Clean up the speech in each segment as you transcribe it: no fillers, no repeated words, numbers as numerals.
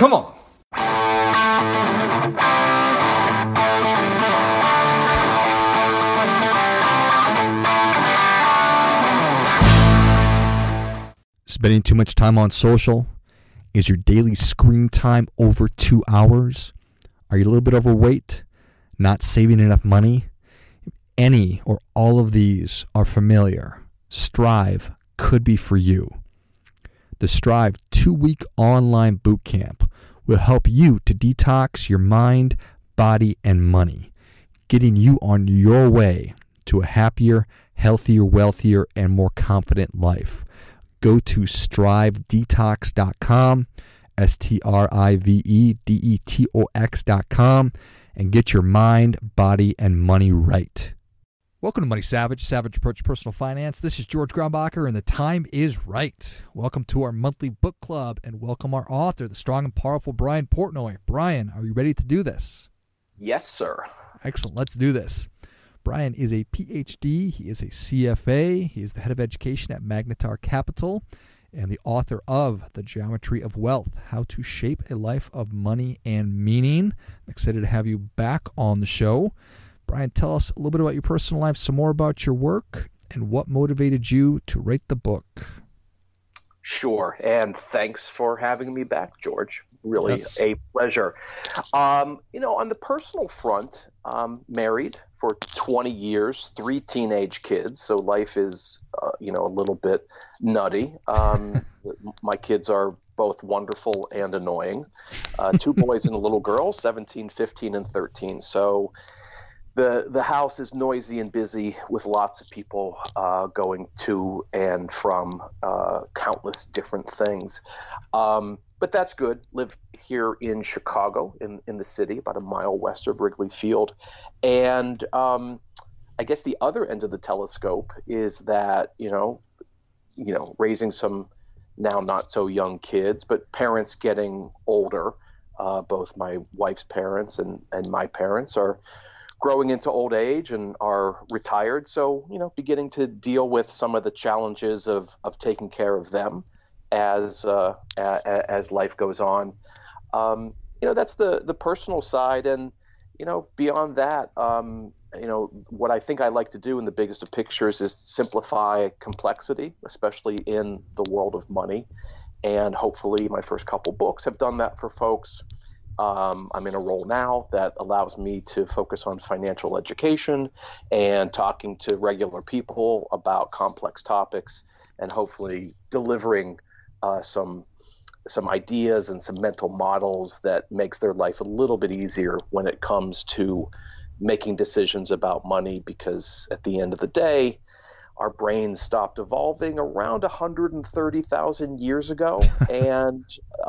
Come on. Spending too much time on social? Is your daily screen time over 2 hours? Are you a little bit overweight? Not saving enough money? If any or all of these are familiar, Strive could be for you. The Strive 2-week online bootcamp will help you to detox your mind, body, and money, getting you on your way to a happier, healthier, wealthier, and more confident life. Go to strivedetox.com, STRIVEDETOX.com, and get your mind, body, and money right. Welcome to Money Savage, Savage Approach to Personal Finance. This is George Grombacher, and the time is right. Welcome to our monthly book club, and welcome our author, the strong and powerful Brian Portnoy. Brian, are you ready to do this? Yes, sir. Excellent. Let's do this. Brian is a PhD. He is a CFA. He is the head of education at Magnetar Capital and the author of The Geometry of Wealth, How to Shape a Life of Money and Meaning. I'm excited to have you back on the show. Brian, tell us a little bit about your personal life, some more about your work, and what motivated you to write the book. Sure. And thanks for having me back, George. Really a pleasure. On the personal front, married for 20 years, 3 teenage kids. So life is, a little bit nutty. My kids are both wonderful and annoying. 2 boys and a little girl, 17, 15, and 13. So the house is noisy and busy with lots of people going to and from countless different things. But that's good. Live here in Chicago, in the city, about a mile west of Wrigley Field. And I guess the other end of the telescope is that, raising some now not so young kids, but parents getting older, both my wife's parents and my parents are growing into old age and are retired. So, beginning to deal with some of the challenges of taking care of them as life goes on. That's the personal side. And, beyond that, what I think I like to do in the biggest of pictures is simplify complexity, especially in the world of money. And hopefully my first couple books have done that for folks. I'm in a role now that allows me to focus on financial education and talking to regular people about complex topics and hopefully delivering some ideas and some mental models that makes their life a little bit easier when it comes to making decisions about money, because at the end of the day, our brains stopped evolving around 130,000 years ago. And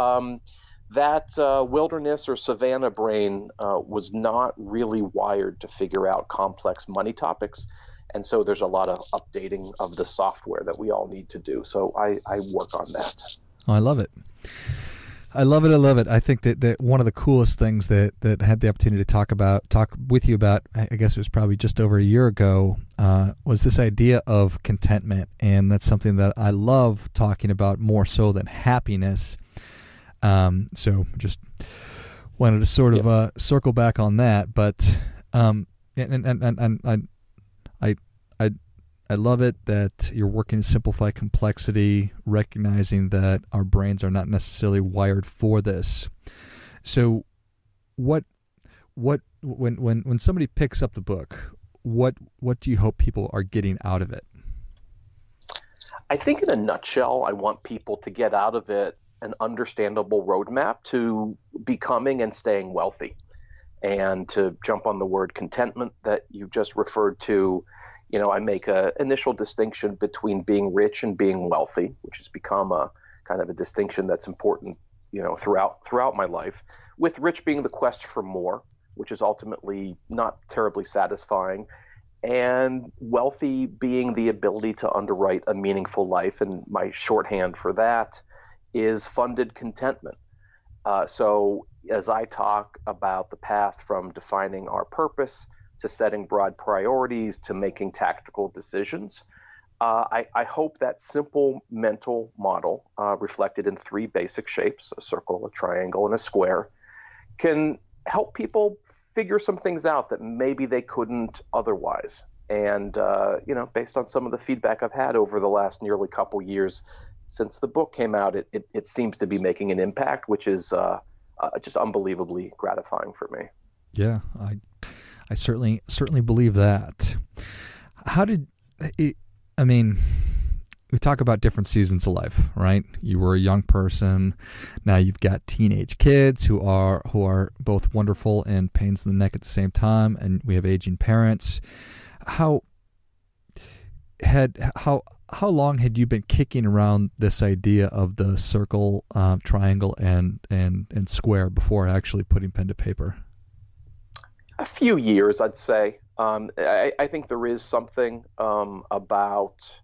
that wilderness or savanna brain was not really wired to figure out complex money topics. And so there's a lot of updating of the software that we all need to do. So I work on that. Oh, I love it. I love it. I think that one of the coolest things that I had the opportunity to talk with you about, I guess it was probably just over a year ago, was this idea of contentment. And that's something that I love talking about more so than happiness. So just wanted to sort of circle back on that, but I love it that you're working to simplify complexity, recognizing that our brains are not necessarily wired for this. So, when somebody picks up the book, what do you hope people are getting out of it? I think in a nutshell, I want people to get out of it an understandable roadmap to becoming and staying wealthy. And to jump on the word contentment that you just referred to, I make an initial distinction between being rich and being wealthy, which has become a kind of a distinction that's important, throughout my life, with rich being the quest for more, which is ultimately not terribly satisfying, and wealthy being the ability to underwrite a meaningful life. And my shorthand for that is funded contentment. So as I talk about the path from defining our purpose to setting broad priorities to making tactical decisions, I hope that simple mental model, reflected in three basic shapes, a circle, a triangle, and a square, can help people figure some things out that maybe they couldn't otherwise. And, based on some of the feedback I've had over the last nearly couple years since the book came out, it seems to be making an impact, which is just unbelievably gratifying for me. Yeah, I certainly believe that. How did it, I mean, we talk about different seasons of life, right? You were a young person. Now you've got teenage kids who are both wonderful and pains in the neck at the same time, and we have aging parents. How long had you been kicking around this idea of the circle, triangle, and square before actually putting pen to paper? A few years, I'd say. I think there is something about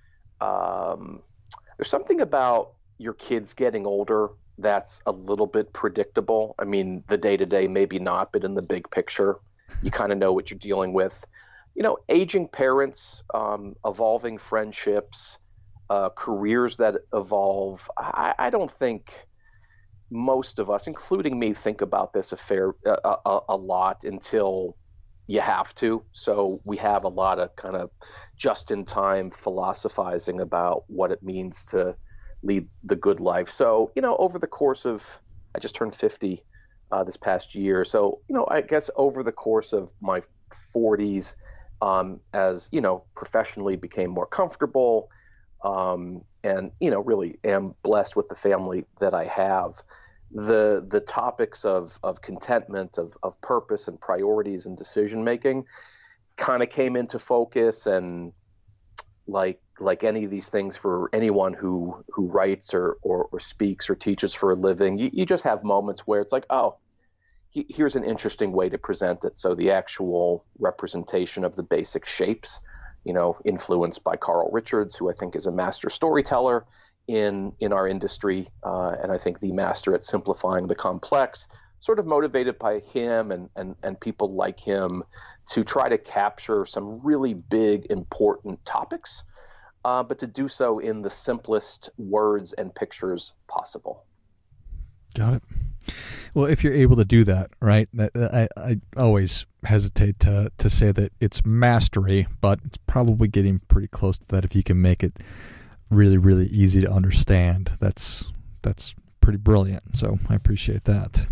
there's something about your kids getting older that's a little bit predictable. I mean, the day-to-day maybe not, but in the big picture, you kind of know what you're dealing with. Aging parents, evolving friendships, careers that evolve. I don't think most of us, including me, think about this a lot until you have to. So we have a lot of kind of just-in-time philosophizing about what it means to lead the good life. So, over the course of, I just turned 50 this past year. So, I guess over the course of my 40s, as, professionally became more comfortable, and, really am blessed with the family that I have, the topics of contentment, of purpose and priorities and decision making kind of came into focus. And like any of these things for anyone who writes or speaks or teaches for a living, you just have moments where it's like, oh, here's an interesting way to present it. So the actual representation of the basic shapes, influenced by Carl Richards, who I think is a master storyteller in our industry, and I think the master at simplifying the complex, sort of motivated by him and people like him to try to capture some really big, important topics, but to do so in the simplest words and pictures possible. Got it. Well, if you're able to do that, right, I always hesitate to say that it's mastery, but it's probably getting pretty close to that if you can make it really, really easy to understand. That's pretty brilliant. So I appreciate that.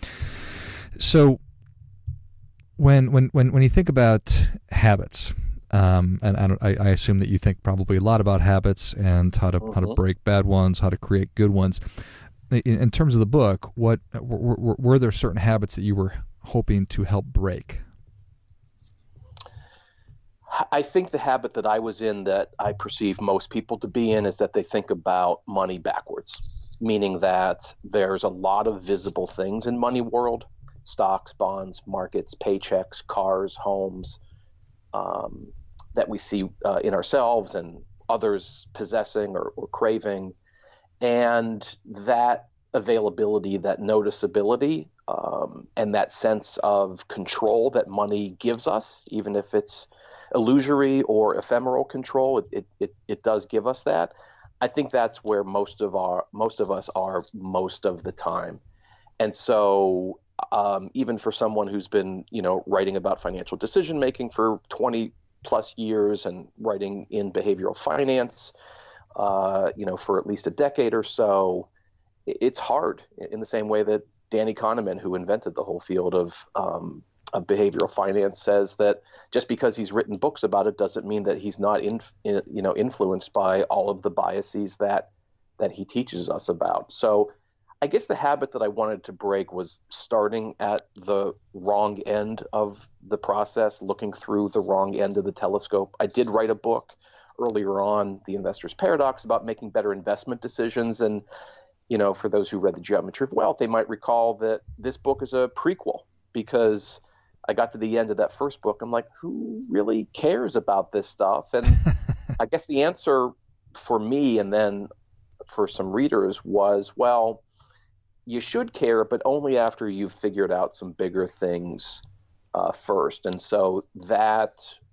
So when you think about habits, and I assume that you think probably a lot about habits and how to break bad ones, how to create good ones. In terms of the book, what were there certain habits that you were hoping to help break? I think the habit that I was in, that I perceive most people to be in, is that they think about money backwards, meaning that there's a lot of visible things in money world: stocks, bonds, markets, paychecks, cars, homes, that we see in ourselves and others possessing or craving. And that availability, that noticeability, and that sense of control that money gives us, even if it's illusory or ephemeral control, it does give us that. I think that's where most of us are most of the time. And so even for someone who's been, writing about financial decision making for 20 plus years and writing in behavioral finance, for at least a decade or so, it's hard, in the same way that Danny Kahneman, who invented the whole field of behavioral finance, says that just because he's written books about it doesn't mean that he's not influenced by all of the biases that he teaches us about. So I guess the habit that I wanted to break was starting at the wrong end of the process, looking through the wrong end of the telescope. I did write a book earlier on, The Investor's Paradox, about making better investment decisions. And, for those who read The Geometry of Wealth, they might recall that this book is a prequel, because I got to the end of that first book. I'm like, who really cares about this stuff? And I guess the answer for me, and then for some readers, was, well, you should care, but only after you've figured out some bigger things first. And so that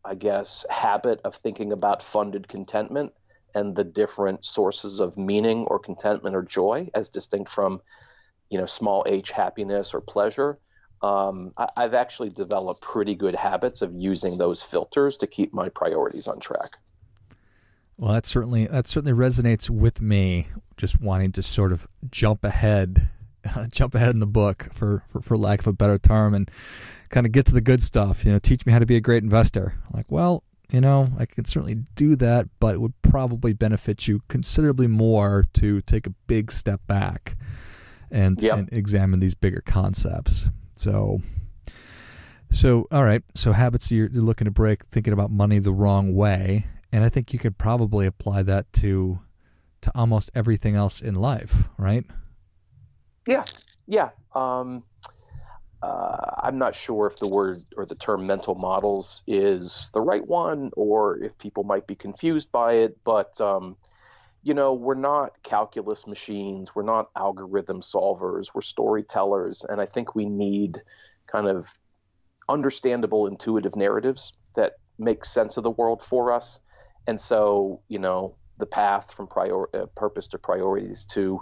I guess, habit of thinking about funded contentment and the different sources of meaning or contentment or joy as distinct from, small h happiness or pleasure. I've actually developed pretty good habits of using those filters to keep my priorities on track. Well, that certainly resonates with me. Just wanting to sort of jump ahead in the book, for lack of a better term, and kind of get to the good stuff. Teach me how to be a great investor. Like, well, I could certainly do that, but it would probably benefit you considerably more to take a big step back and examine these bigger concepts. So all right. So habits you're looking to break, thinking about money the wrong way. And I think you could probably apply that to almost everything else in life, right? Yeah. I'm not sure if the word or the term mental models is the right one, or if people might be confused by it. But, we're not calculus machines. We're not algorithm solvers. We're storytellers. And I think we need kind of understandable, intuitive narratives that make sense of the world for us. And so, the path from purpose to priorities to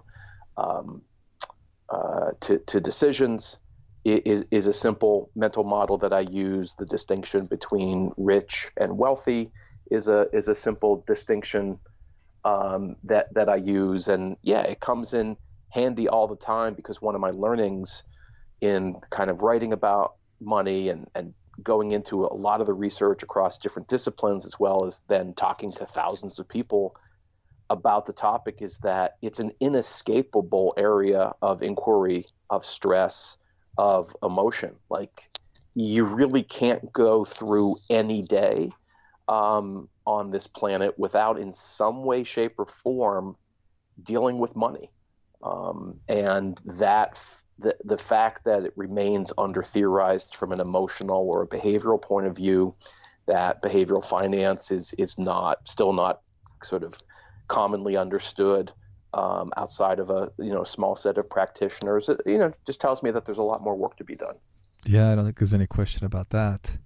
decisions is a simple mental model that I use. The distinction between rich and wealthy is a simple distinction that I use. And it comes in handy all the time, because one of my learnings in kind of writing about money and going into a lot of the research across different disciplines, as well as then talking to thousands of people about the topic, is that it's an inescapable area of inquiry, of stress, of emotion. Like, you really can't go through any day on this planet without, in some way, shape, or form, dealing with money. And that the fact that it remains under theorized from an emotional or a behavioral point of view, that behavioral finance is still not sort of commonly understood outside of a small set of practitioners, just tells me that there's a lot more work to be done. Yeah, I don't think there's any question about that.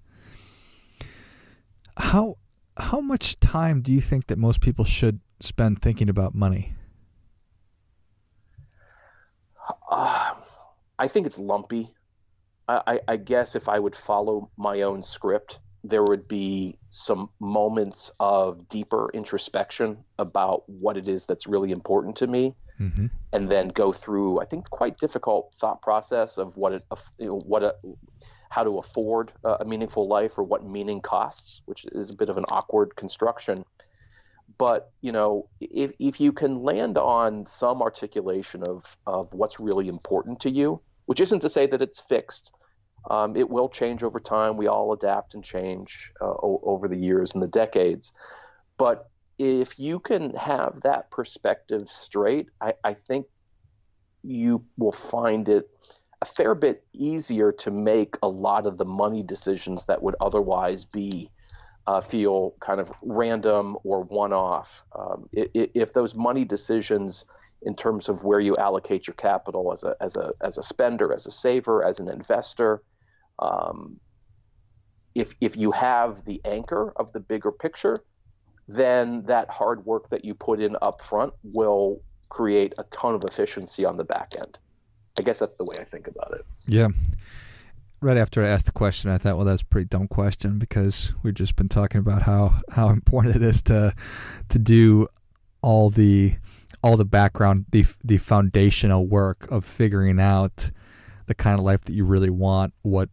How much time do you think that most people should spend thinking about money? I think it's lumpy. I guess if I would follow my own script, there would be some moments of deeper introspection about what it is that's really important to me, mm-hmm. and then go through, I think, quite difficult thought process of how to afford a meaningful life, or what meaning costs, which is a bit of an awkward construction. But, if you can land on some articulation of what's really important to you, which isn't to say that it's fixed. It will change over time. We all adapt and change over the years and the decades. But if you can have that perspective straight, I think you will find it a fair bit easier to make a lot of the money decisions that would otherwise feel kind of random or one-off. If those money decisions, in terms of where you allocate your capital as a spender, as a saver, as an investor, if you have the anchor of the bigger picture, then that hard work that you put in up front will create a ton of efficiency on the back end. I guess that's the way I think about it. Yeah. Right after I asked the question, I thought, well, that's a pretty dumb question, because we've just been talking about how important it is to do all the background, the foundational work of figuring out the kind of life that you really want, what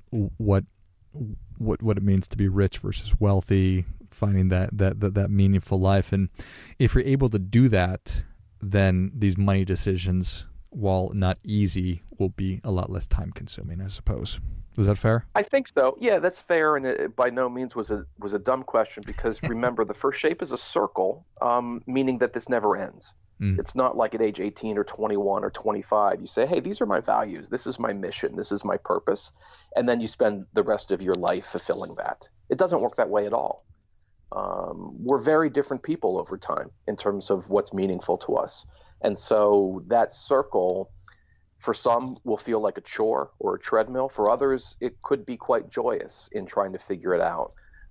it means to be rich versus wealthy, finding that meaningful life. And if you're able to do that, then these money decisions, while not easy, will be a lot less time consuming, I suppose. Was that fair? I think so. Yeah, that's fair. And it by no means was a dumb question, because remember, the first shape is a circle, meaning that this never ends. It's not like at age 18 or 21 or 25, you say, hey, these are my values. This is my mission. This is my purpose. And then you spend the rest of your life fulfilling that. It doesn't work that way at all. We're very different people over time in terms of what's meaningful to us. And so that circle, for some, will feel like a chore or a treadmill. For others, it could be quite joyous in trying to figure it out.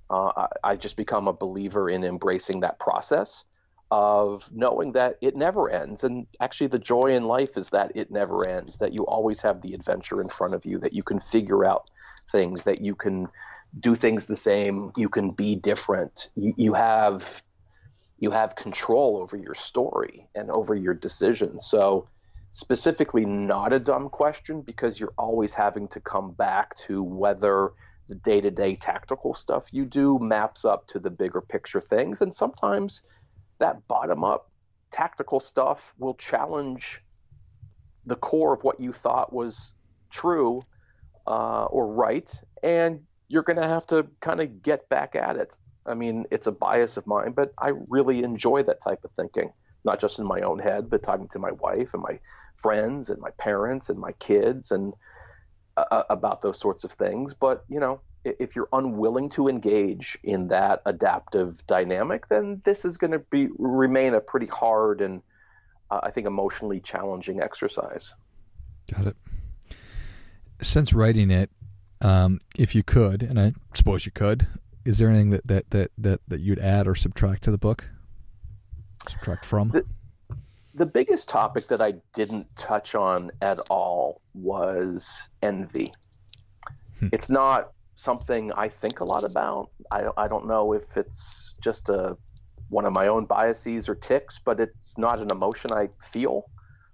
I just become a believer in embracing that process of knowing that it never ends. And actually, the joy in life is that it never ends, that you always have the adventure in front of you, that you can figure out things, that you can do things the same, you can be different. You have control over your story and over your decisions. So specifically, not a dumb question, because you're always having to come back to whether the day-to-day tactical stuff you do maps up to the bigger picture things. And sometimes that bottom-up tactical stuff will challenge the core of what you thought was true or right, and you're going to have to kind of get back at it. I mean, it's a bias of mine, but I really enjoy that type of thinking, not just in my own head, but talking to my wife and my friends and my parents and my kids and about those sorts of things. But, you know, if you're unwilling to engage in that adaptive dynamic, then this is going to remain a pretty hard and I think emotionally challenging exercise. Got it. Since writing it, if you could, and I suppose you could, is there anything that you'd add or subtract to the book? Subtract from? The biggest topic that I didn't touch on at all was envy. It's not something I think a lot about. I don't know if it's just one of my own biases or tics, but it's not an emotion I feel.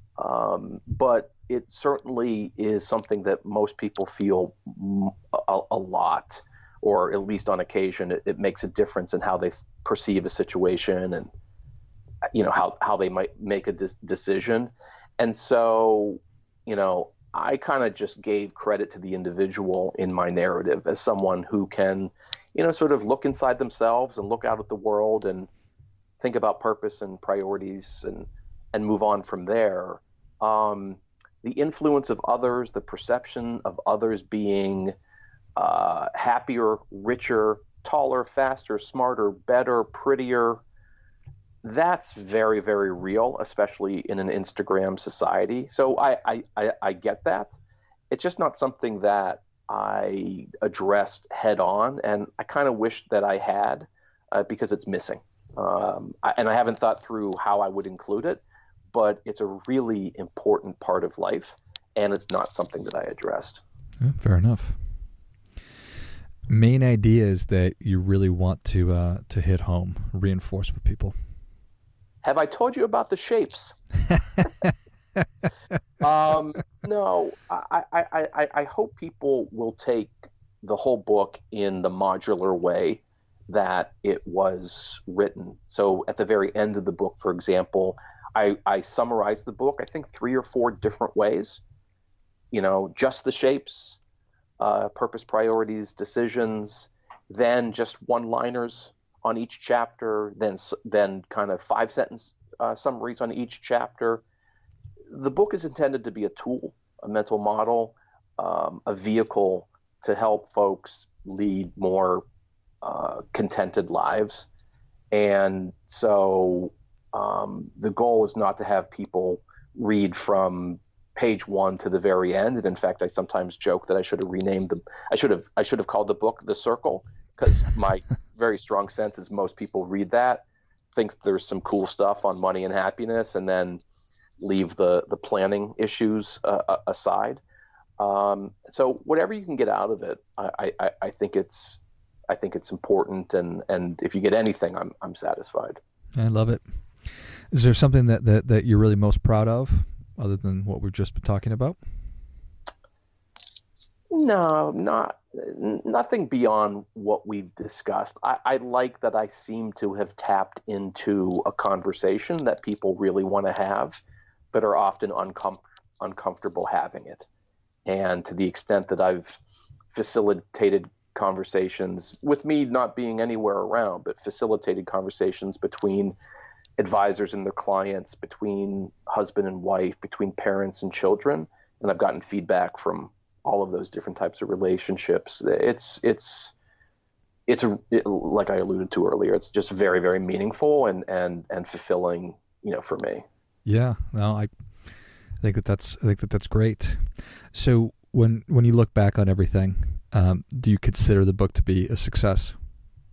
But it certainly is something that most people feel a lot, or at least on occasion. It makes a difference in how they perceive a situation and, you know, how they might make a decision. And so, you know, I kind of just gave credit to the individual in my narrative as someone who can, you know, sort of look inside themselves and look out at the world and think about purpose and priorities and move on from there. The influence of others, the perception of others being happier, richer, taller, faster, smarter, better, prettier, that's very, very real, especially in an Instagram society. So I get that. It's just not something that I addressed head on, and I kind of wish that I had because it's missing. And I haven't thought through how I would include it, but it's a really important part of life, and it's not something that I addressed. Yeah, fair enough. Main ideas that you really want to hit home, reinforce with people. Have I told you about the shapes? No, I hope people will take the whole book in the modular way that it was written. So at the very end of the book, for example, I summarized the book, I think 3 or 4 different ways. You know, just the shapes, purpose, priorities, decisions, then just one-liners on each chapter, then kind of 5-sentence summaries on each chapter. The book is intended to be a tool, a mental model, a vehicle to help folks lead more contented lives. And so the goal is not to have people read from page 1 to the very end. And in fact, I sometimes joke that I should have renamed them. I should have called the book The Circle, because my very strong sense is most people read that, think there's some cool stuff on money and happiness, and then leave the planning issues aside. So whatever you can get out of it, I think it's important, and if you get anything, I'm satisfied. I love it. Is there something that you're really most proud of, other than what we've just been talking about? No, nothing beyond what we've discussed. I like that I seem to have tapped into a conversation that people really want to have, but are often uncomfortable having it. And to the extent that I've facilitated conversations, with me not being anywhere around, but facilitated conversations between advisors and their clients, between husband and wife, between parents and children, and I've gotten feedback from all of those different types of relationships. It's like I alluded to earlier, it's just very, very meaningful and fulfilling, you know, for me. Yeah, no, I think that's great. So when you look back on everything, do you consider the book to be a success?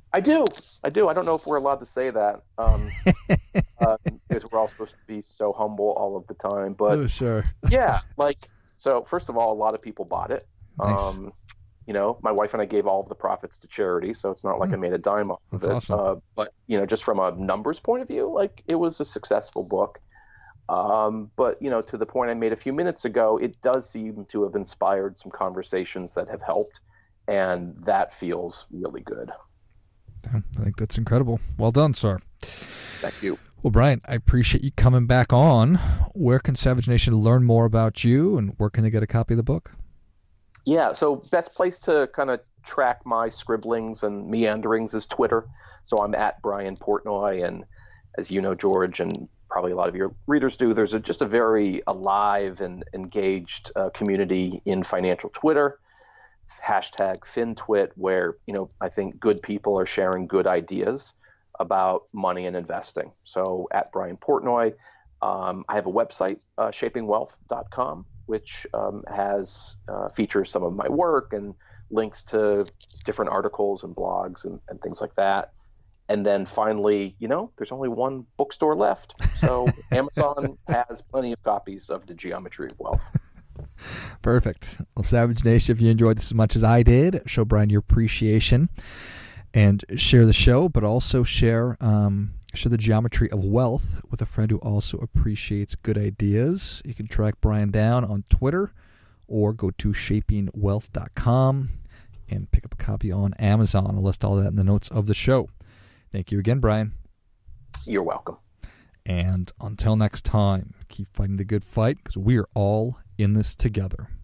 I do. I don't know if we're allowed to say that because we're all supposed to be so humble all of the time. But sure. Yeah, so first of all, a lot of people bought it. Nice. My wife and I gave all of the profits to charity, so it's not like I made a dime off of it. Awesome. But just from a numbers point of view, it was a successful book. But to the point I made a few minutes ago, it does seem to have inspired some conversations that have helped, and that feels really good. I think that's incredible. Well done, sir. Thank you. Well, Brian, I appreciate you coming back on. Where can Savage Nation learn more about you, and where can they get a copy of the book? Yeah, so best place to kind of track my scribblings and meanderings is Twitter. So I'm at Brian Portnoy, and as you know, George, and probably a lot of your readers do, there's just a very alive and engaged community in financial Twitter. #FinTwit, where I think good people are sharing good ideas about money and investing. So at Brian Portnoy, I have a website, shapingwealth.com, which has features some of my work and links to different articles and blogs and things like that. And then finally, there's only one bookstore left. So Amazon has plenty of copies of The Geometry of Wealth. Perfect. Well, Savage Nation, if you enjoyed this as much as I did, show Brian your appreciation and share the show, but also share The Geometry of Wealth with a friend who also appreciates good ideas. You can track Brian down on Twitter or go to shapingwealth.com and pick up a copy on Amazon. I'll list all that in the notes of the show. Thank you again, Brian. You're welcome. And until next time, keep fighting the good fight because we are all in this together.